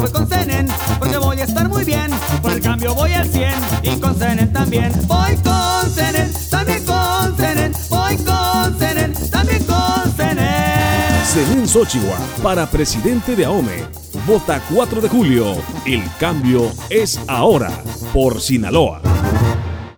cambio voy con Zenén, porque voy a estar muy bien. Por el cambio voy al 100 y con Zenén también. Voy con Zenén, también con Zenén. Voy con Zenén, también con Zenén. Zenén Xochihua para presidente de AOME. Vota 4 de julio. El cambio es ahora. Por Sinaloa.